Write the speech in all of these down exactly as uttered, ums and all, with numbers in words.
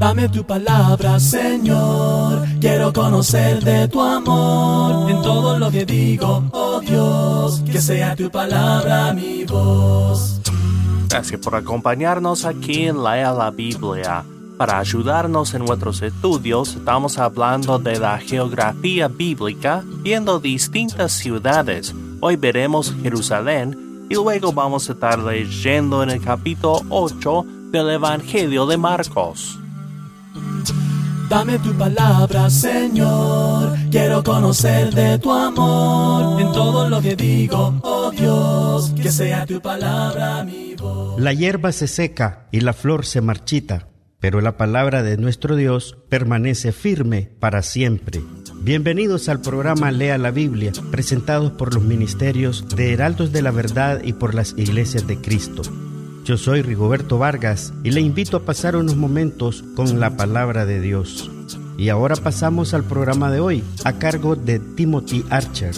Dame tu palabra, Señor, quiero conocer de tu amor. En todo lo que digo, oh Dios, que sea tu palabra mi voz. Gracias por acompañarnos aquí en Lea la Biblia. Para ayudarnos en nuestros estudios, estamos hablando de la geografía bíblica, viendo distintas ciudades. Hoy veremos Jerusalén y luego vamos a estar leyendo en el capítulo ocho del Evangelio de Marcos. Dame tu palabra, Señor, quiero conocer de tu amor. En todo lo que digo, oh Dios, que sea tu palabra mi voz. La hierba se seca y la flor se marchita, pero la palabra de nuestro Dios permanece firme para siempre. Bienvenidos al programa Lea la Biblia, presentados por los ministerios de Heraldos de la Verdad y por las Iglesias de Cristo. Yo soy Rigoberto Vargas y le invito a pasar unos momentos con la palabra de Dios. Y ahora pasamos al programa de hoy, a cargo de Timothy Archer.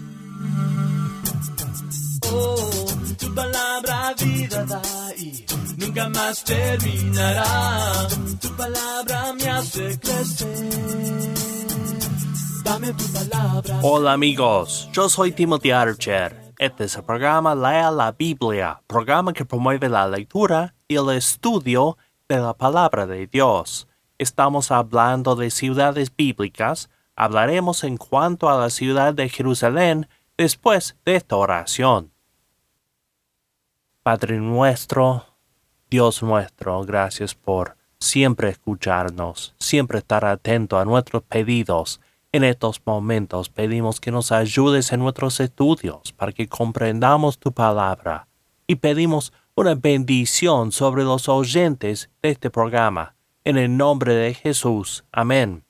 Oh, tu palabra vida da y nunca más terminará. Tu palabra me hace crecer. Dame tu palabra. Hola amigos, yo soy Timothy Archer. Este es el programa Lea la Biblia, programa que promueve la lectura y el estudio de la palabra de Dios. Estamos hablando de ciudades bíblicas. Hablaremos en cuanto a la ciudad de Jerusalén después de esta oración. Padre nuestro, Dios nuestro, gracias por siempre escucharnos, siempre estar atento a nuestros pedidos. En estos momentos pedimos que nos ayudes en nuestros estudios para que comprendamos tu palabra y pedimos una bendición sobre los oyentes de este programa. En el nombre de Jesús. Amén.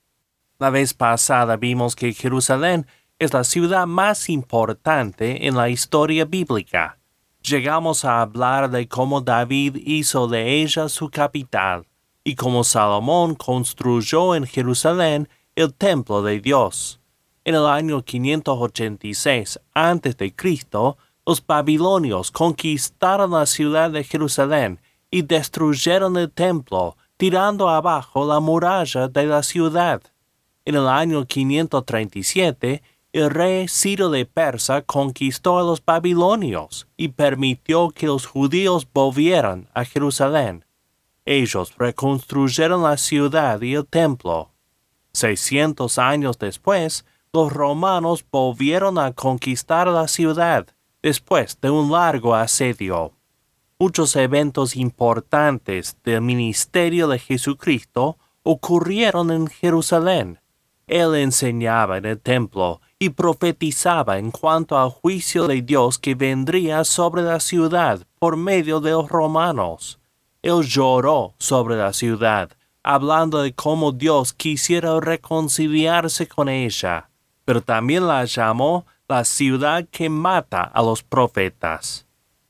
La vez pasada vimos que Jerusalén es la ciudad más importante en la historia bíblica. Llegamos a hablar de cómo David hizo de ella su capital y cómo Salomón construyó en Jerusalén el templo de Dios. En el año quinientos ochenta y seis antes de Cristo, los babilonios conquistaron la ciudad de Jerusalén y destruyeron el templo, tirando abajo la muralla de la ciudad. En el año quinientos treinta y siete, el rey Ciro de Persia conquistó a los babilonios y permitió que los judíos volvieran a Jerusalén. Ellos reconstruyeron la ciudad y el templo. Seiscientos años después, los romanos volvieron a conquistar la ciudad, después de un largo asedio. Muchos eventos importantes del ministerio de Jesucristo ocurrieron en Jerusalén. Él enseñaba en el templo y profetizaba en cuanto al juicio de Dios que vendría sobre la ciudad por medio de los romanos. Él lloró sobre la ciudad, hablando de cómo Dios quisiera reconciliarse con ella, pero también la llamó la ciudad que mata a los profetas.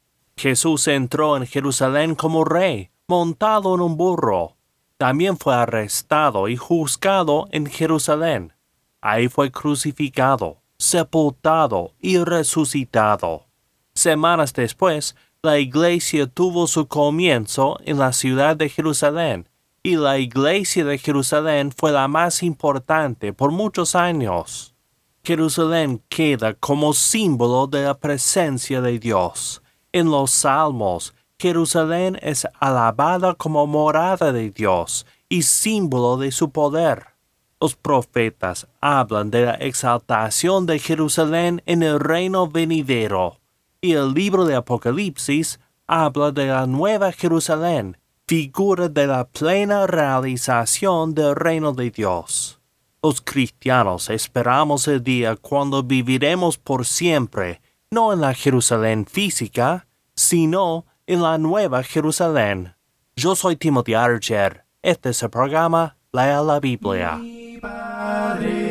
Jesús entró en Jerusalén como rey, montado en un burro. También fue arrestado y juzgado en Jerusalén. Ahí fue crucificado, sepultado y resucitado. Semanas después, la iglesia tuvo su comienzo en la ciudad de Jerusalén, y la iglesia de Jerusalén fue la más importante por muchos años. Jerusalén queda como símbolo de la presencia de Dios. En los Salmos, Jerusalén es alabada como morada de Dios y símbolo de su poder. Los profetas hablan de la exaltación de Jerusalén en el reino venidero, y el libro de Apocalipsis habla de la nueva Jerusalén, figura de la plena realización del reino de Dios. Los cristianos esperamos el día cuando viviremos por siempre, no en la Jerusalén física, sino en la nueva Jerusalén. Yo soy Timothy Archer. Este es el programa Lea la Biblia. Mi Padre.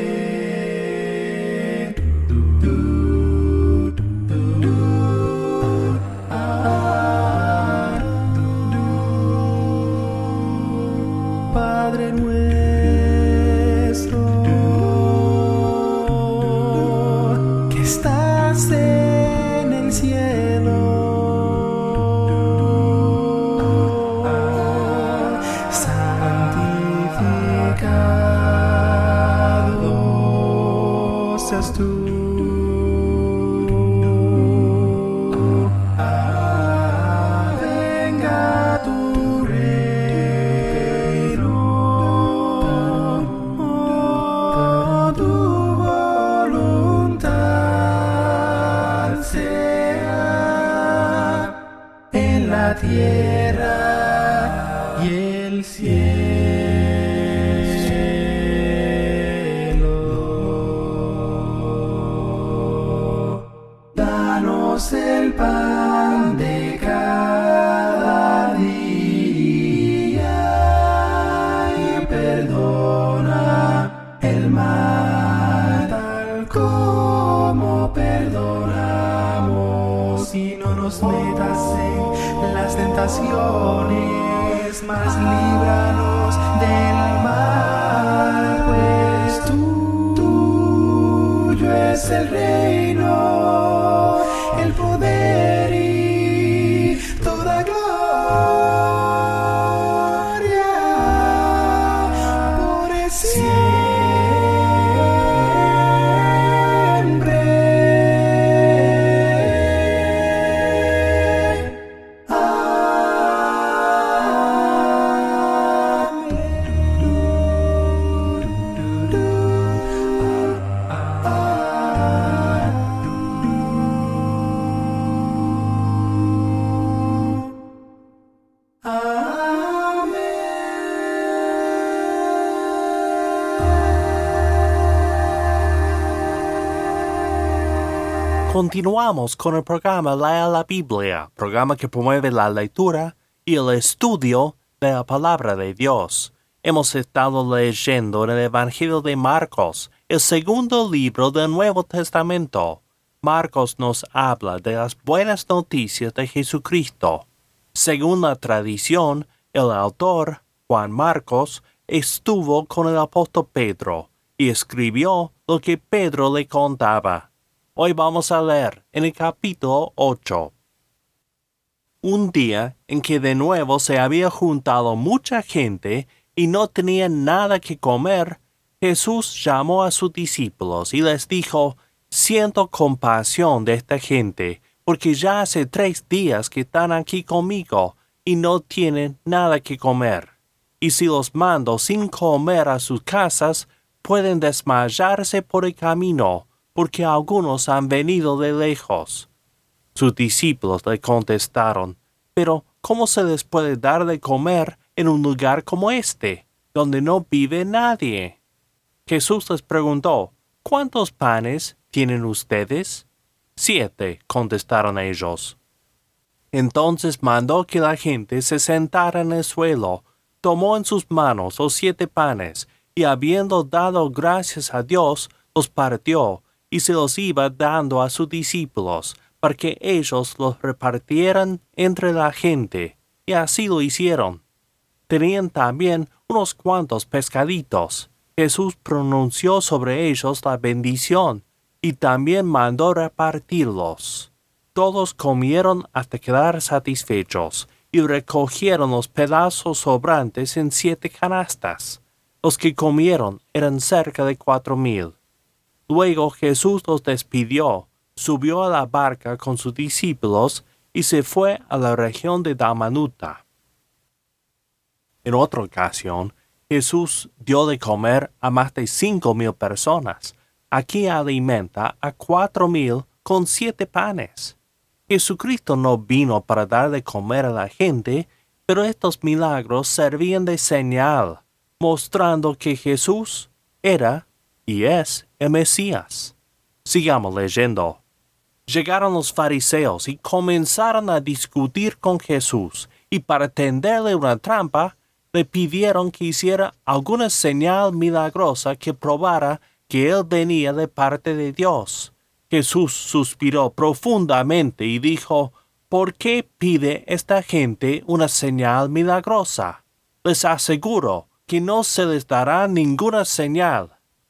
Padre nuestro, que estás en el cielo, santificado seas tú. Ah, venga tu reino, oh, tu voluntad sea en la tierra y el cielo. Danos el pan de cada día y perdona el mal tal como perdonamos, y no nos metas en las tentaciones, mas líbranos del mal, pues tú, tuyo es el reino, el poder y toda gloria por siempre. Continuamos con el programa Lea la Biblia, programa que promueve la lectura y el estudio de la palabra de Dios. Hemos estado leyendo en el Evangelio de Marcos, el segundo libro del Nuevo Testamento. Marcos nos habla de las buenas noticias de Jesucristo. Según la tradición, el autor, Juan Marcos, estuvo con el apóstol Pedro y escribió lo que Pedro le contaba. Hoy vamos a leer en el capítulo ocho. Un día en que de nuevo se había juntado mucha gente y no tenían nada que comer, Jesús llamó a sus discípulos y les dijo: «Siento compasión de esta gente, porque ya hace tres días que están aquí conmigo y no tienen nada que comer. Y si los mando sin comer a sus casas, pueden desmayarse por el camino, porque algunos han venido de lejos». Sus discípulos le contestaron: «Pero, ¿cómo se les puede dar de comer en un lugar como este, donde no vive nadie?» Jesús les preguntó: «¿Cuántos panes tienen ustedes?» «Siete», contestaron ellos. Entonces mandó que la gente se sentara en el suelo, tomó en sus manos los siete panes, y habiendo dado gracias a Dios, los partió, y se los iba dando a sus discípulos, para que ellos los repartieran entre la gente, y así lo hicieron. Tenían también unos cuantos pescaditos. Jesús pronunció sobre ellos la bendición, y también mandó repartirlos. Todos comieron hasta quedar satisfechos, y recogieron los pedazos sobrantes en siete canastas. Los que comieron eran cerca de cuatro mil. Luego Jesús los despidió, subió a la barca con sus discípulos y se fue a la región de Dalmanuta. En otra ocasión, Jesús dio de comer a más de cinco mil personas. Aquí alimenta a cuatro mil con siete panes. Jesucristo no vino para dar de comer a la gente, pero estos milagros servían de señal, mostrando que Jesús era y es el Mesías. Sigamos leyendo. Llegaron los fariseos y comenzaron a discutir con Jesús, y para tenderle una trampa, le pidieron que hiciera alguna señal milagrosa que probara que él venía de parte de Dios. Jesús suspiró profundamente y dijo: «¿Por qué pide esta gente una señal milagrosa? Les aseguro que no se les dará ninguna señal».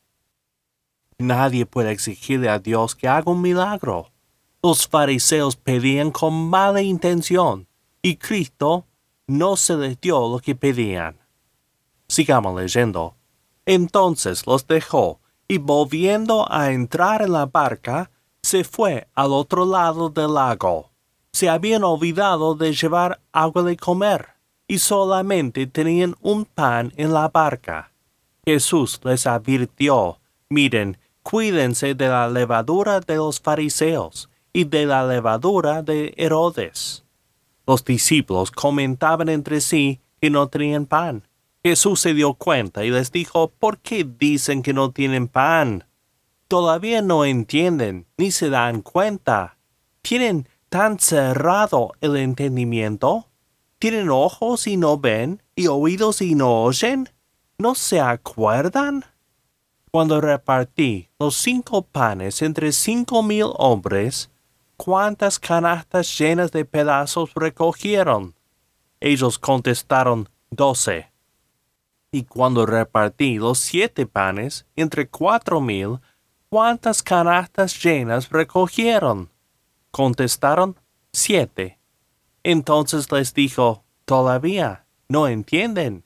Nadie puede exigirle a Dios que haga un milagro. Los fariseos pedían con mala intención, y Cristo no se les dio lo que pedían. Sigamos leyendo. Entonces los dejó, y volviendo a entrar en la barca, se fue al otro lado del lago. Se habían olvidado de llevar agua de comer, y solamente tenían un pan en la barca. Jesús les advirtió: miren, cuídense de la levadura de los fariseos y de la levadura de Herodes. Los discípulos comentaban entre sí que no tenían pan. Jesús se dio cuenta y les dijo: ¿por qué dicen que no tienen pan? Todavía no entienden ni se dan cuenta. ¿Tienen tan cerrado el entendimiento? ¿Tienen ojos y no ven, y oídos y no oyen? ¿No se acuerdan? Cuando repartí los cinco panes entre cinco mil hombres, ¿cuántas canastas llenas de pedazos recogieron? Ellos contestaron: doce. Y cuando repartí los siete panes entre cuatro mil, ¿cuántas canastas llenas recogieron? Contestaron: siete. Entonces les dijo: ¿todavía no entienden?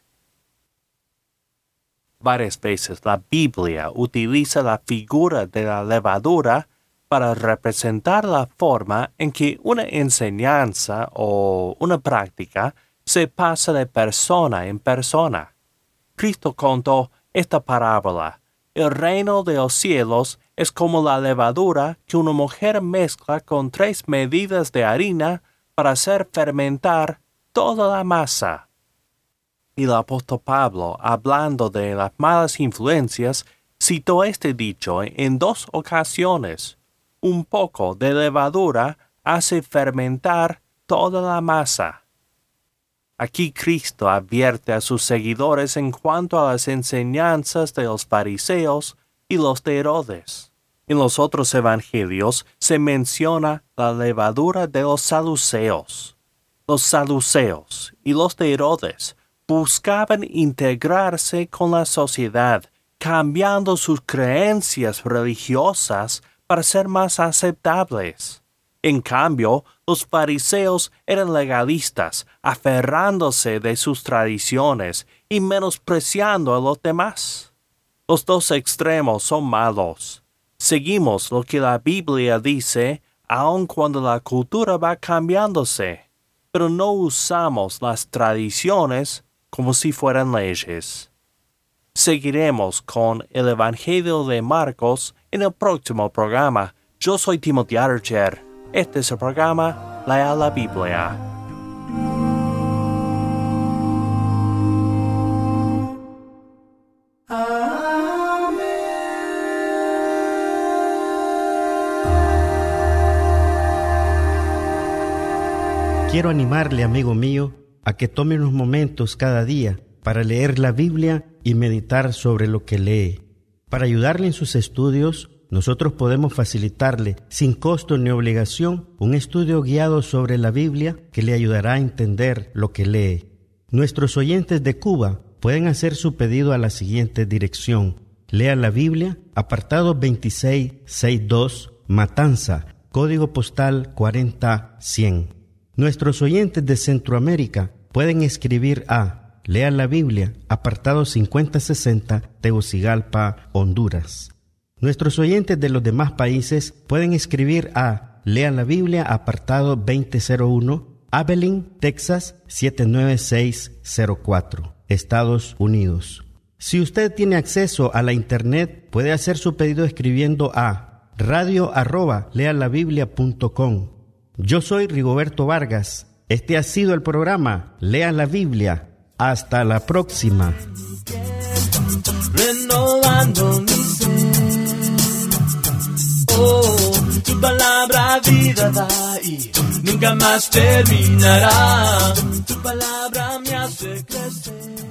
Varias veces la Biblia utiliza la figura de la levadura para representar la forma en que una enseñanza o una práctica se pasa de persona en persona. Cristo contó esta parábola: el reino de los cielos es como la levadura que una mujer mezcla con tres medidas de harina para hacer fermentar toda la masa. Y el apóstol Pablo, hablando de las malas influencias, citó este dicho en dos ocasiones: un poco de levadura hace fermentar toda la masa. Aquí Cristo advierte a sus seguidores en cuanto a las enseñanzas de los fariseos y los de Herodes. En los otros evangelios se menciona la levadura de los saduceos. Los saduceos y los de Herodes buscaban integrarse con la sociedad, cambiando sus creencias religiosas para ser más aceptables. En cambio, los fariseos eran legalistas, aferrándose de sus tradiciones y menospreciando a los demás. Los dos extremos son malos. Seguimos lo que la Biblia dice, aun cuando la cultura va cambiándose, pero no usamos las tradiciones como si fueran leyes. Seguiremos con el Evangelio de Marcos en el próximo programa. Yo soy Timothy Archer. Este es el programa Lea la Biblia. Quiero animarle, amigo mío, a que tome unos momentos cada día para leer la Biblia y meditar sobre lo que lee. Para ayudarle en sus estudios, nosotros podemos facilitarle, sin costo ni obligación, un estudio guiado sobre la Biblia que le ayudará a entender lo que lee. Nuestros oyentes de Cuba pueden hacer su pedido a la siguiente dirección: Lea la Biblia, apartado veintiséis sesenta y dos, Matanza, código postal cuarenta cien. Nuestros oyentes de Centroamérica pueden escribir a Lea la Biblia, apartado cincuenta sesenta, Tegucigalpa, Honduras. Nuestros oyentes de los demás países pueden escribir a Lea la Biblia, apartado veinte cero uno, Abilene, Texas, siete nueve seis cero cuatro, Estados Unidos. Si usted tiene acceso a la internet, puede hacer su pedido escribiendo a radio arroba lealabiblia punto com. Yo soy Rigoberto Vargas. Este ha sido el programa Lea la Biblia. Hasta la próxima. Renovando mi ser. Oh, tu palabra vida da y nunca más terminará. Tu palabra me hace crecer.